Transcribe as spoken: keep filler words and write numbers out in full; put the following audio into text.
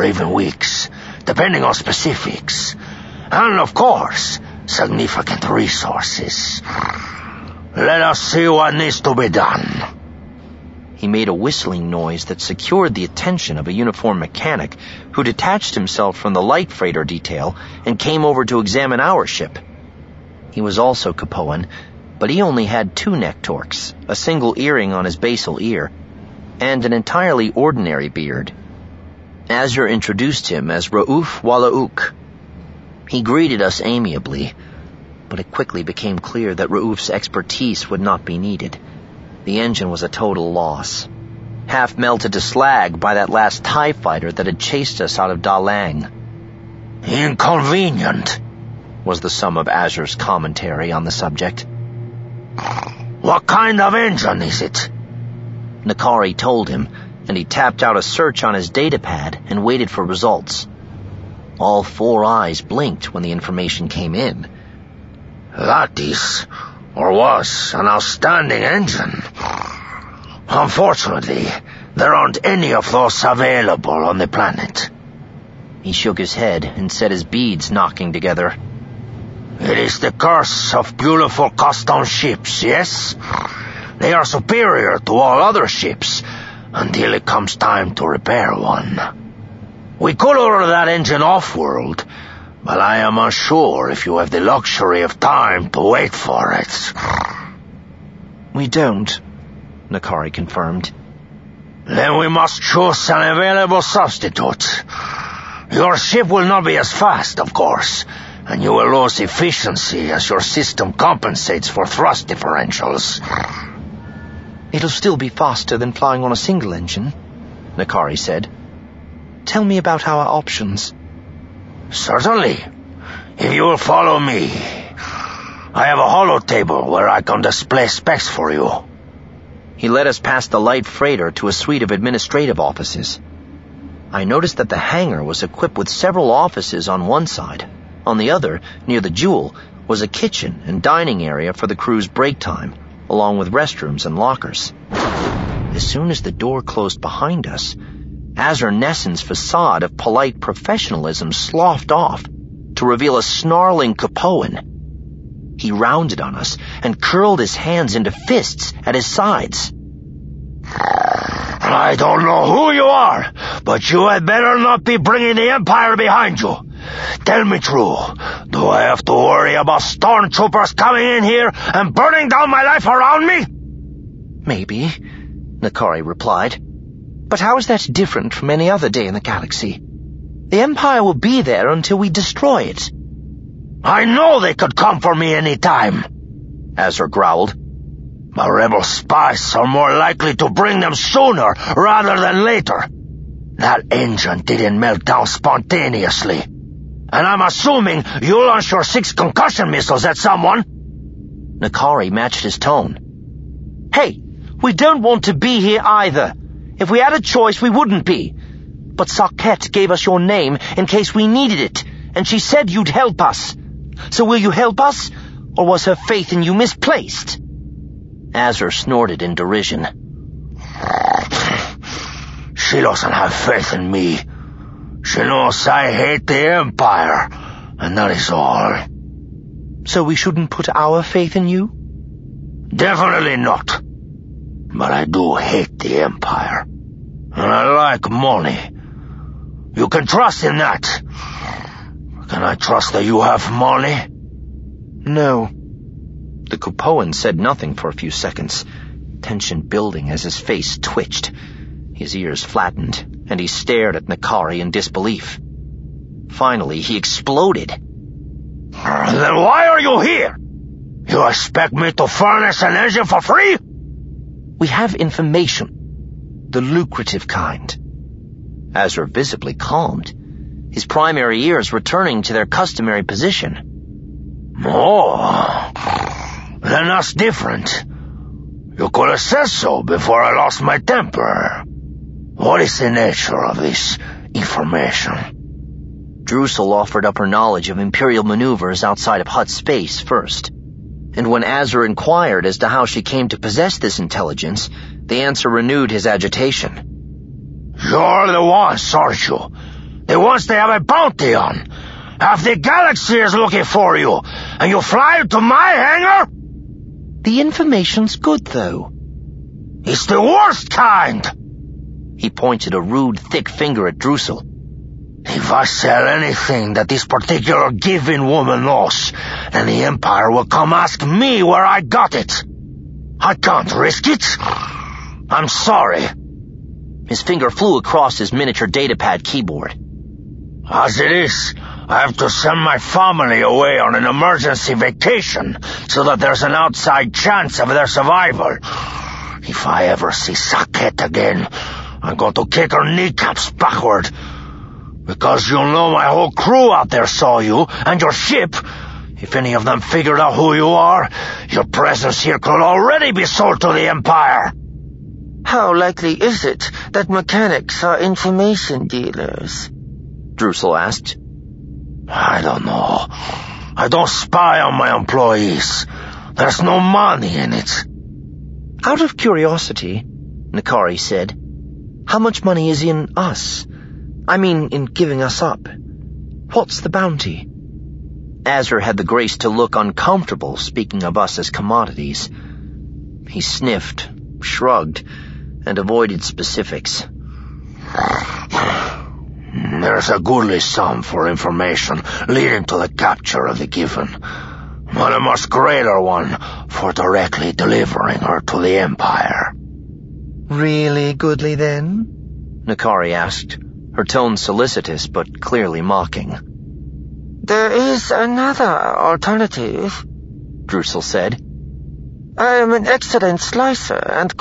even weeks, depending on specifics. And, of course, significant resources. Let us see what needs to be done. He made a whistling noise that secured the attention of a uniformed mechanic who detached himself from the light freighter detail and came over to examine our ship. He was also Capoan, but he only had two neck torques, a single earring on his basal ear, and an entirely ordinary beard. Azure introduced him as Raouf Walaouk. He greeted us amiably, but it quickly became clear that Raouf's expertise would not be needed. The engine was a total loss, half melted to slag by that last TIE fighter that had chased us out of Da Lang. Inconvenient, was the sum of Azure's commentary on the subject. What kind of engine is it? Nakari told him, and he tapped out a search on his datapad and waited for results. All four eyes blinked when the information came in. That is, or was, an outstanding engine. Unfortunately, there aren't any of those available on the planet. He shook his head and set his beads knocking together. It is the curse of beautiful custom ships, yes? They are superior to all other ships until it comes time to repair one. We could order that engine off-world, but I am unsure if you have the luxury of time to wait for it. We don't, Nakari confirmed. Then we must choose an available substitute. Your ship will not be as fast, of course, and you will lose efficiency as your system compensates for thrust differentials. It'll still be faster than flying on a single engine, Nakari said. Tell me about our options. Certainly, if you will follow me. I have a holotable where I can display specs for you. He led us past the light freighter to a suite of administrative offices. I noticed that the hangar was equipped with several offices on one side. On the other, near the Jewel, was a kitchen and dining area for the crew's break time, along with restrooms and lockers. As soon as the door closed behind us, Azure Nessen's facade of polite professionalism sloughed off to reveal a snarling Capoan. He rounded on us and curled his hands into fists at his sides. I don't know who you are, but you had better not be bringing the Empire behind you. Tell me true, do I have to worry about stormtroopers coming in here and burning down my life around me? Maybe, Nakari replied. But how is that different from any other day in the galaxy? The Empire will be there until we destroy it. I know they could come for me any time, Azure growled. But rebel spies are more likely to bring them sooner rather than later. That engine didn't melt down spontaneously. And I'm assuming you launched your six concussion missiles at someone. Nakari matched his tone. Hey, we don't want to be here either. If we had a choice, we wouldn't be. But Sarkett gave us your name in case we needed it, and she said you'd help us. So will you help us, or was her faith in you misplaced? Azure snorted in derision. She doesn't have faith in me. She knows I hate the Empire, and that is all. So we shouldn't put our faith in you? Definitely not. But I do hate the Empire. And I like money. You can trust in that. Can I trust that you have money? No. The Capoan said nothing for a few seconds, tension building as his face twitched. His ears flattened, and he stared at Nakari in disbelief. Finally, he exploded. Then why are you here? You expect me to furnish an engine for free? We have information. The lucrative kind. Azure visibly calmed, his primary ears returning to their customary position. Oh, then that's different. You could have said so before I lost my temper. What is the nature of this information? Drusel offered up her knowledge of Imperial maneuvers outside of Hutt space first. And when Azure inquired as to how she came to possess this intelligence, the answer renewed his agitation. You're the one, aren't you? The ones they have a bounty on. Half the galaxy is looking for you, and you fly to my hangar? The information's good, though. It's the worst kind! He pointed a rude, thick finger at Drusel. If I sell anything that this particular Given woman knows, then the Empire will come ask me where I got it. I can't risk it. I'm sorry. His finger flew across his miniature datapad keyboard. As it is, I have to send my family away on an emergency vacation so that there's an outside chance of their survival. If I ever see Saket again, I'm going to kick her kneecaps backward. Because you'll know my whole crew out there saw you, and your ship. If any of them figured out who you are, your presence here could already be sold to the Empire. How likely is it that mechanics are information dealers? Drusel asked. I don't know. I don't spy on my employees. There's no money in it. Out of curiosity, N'Kari said, how much money is in us? I mean, in giving us up. What's the bounty? Azur had the grace to look uncomfortable speaking of us as commodities. He sniffed, shrugged, and avoided specifics. There's a goodly sum for information leading to the capture of the Given, but a much greater one for directly delivering her to the Empire. Really goodly, then? N'Kari asked, her tone solicitous but clearly mocking. There is another alternative, Drusel said. I am an excellent slicer and